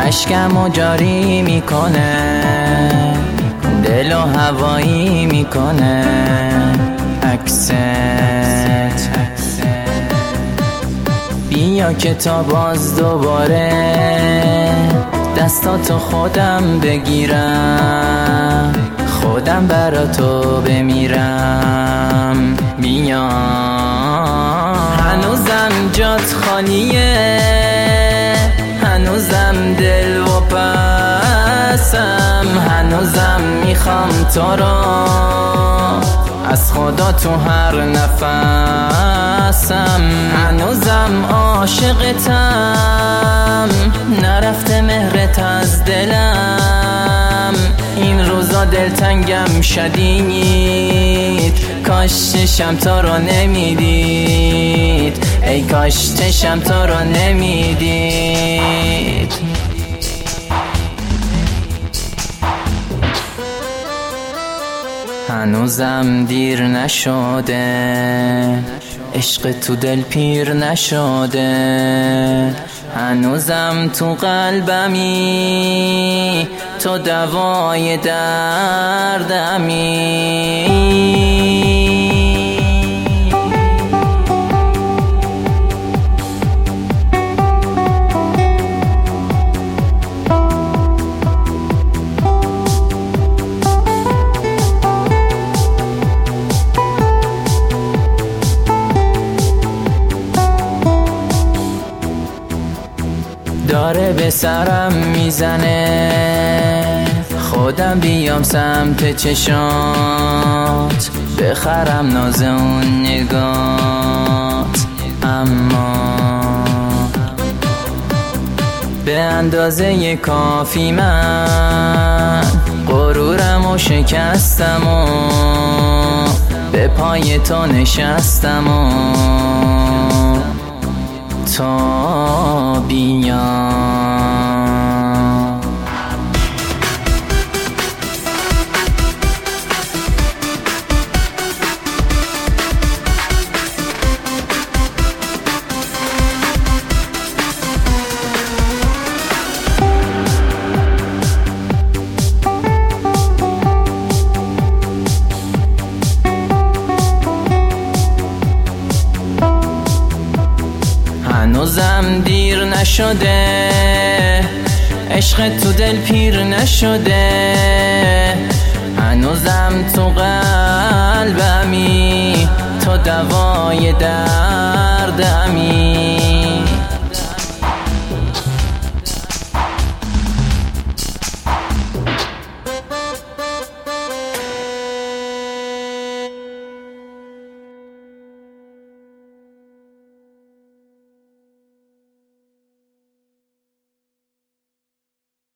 اشکمو جاری میکنه، دل و هوایی میکنه عکست. بیا که تا باز دوباره دستاتو خودم بگیرم، خودم برا تو بمیرم. بیا هنوزم جات خالیه، هنوزم دل و پسم، هنوزم میخوام تو رو از خدا تو هر نفسم. هنوزم عاشقتم، نرفته مهرت از دلم. این روزا دلتنگم شدید، کاش چشم تو رو نمیدید، ای کاش چشم تو رو نمیدید. هنوزم دیر نشده، عشق تو دل پیر نشده، هنوزم تو قلبمی، تو دوای دردمی. داره به سرم میزنه، خودم بیام سمت چشات، بخرم ناز اون نگات. اما به اندازه کافی من غرورم و شکستم و به پای تو نشستم و تا بیام. هنوزم دیر نشده، عشق تو دل پیر نشده، هنوزم تو قلبمی، تو دوای دردمی.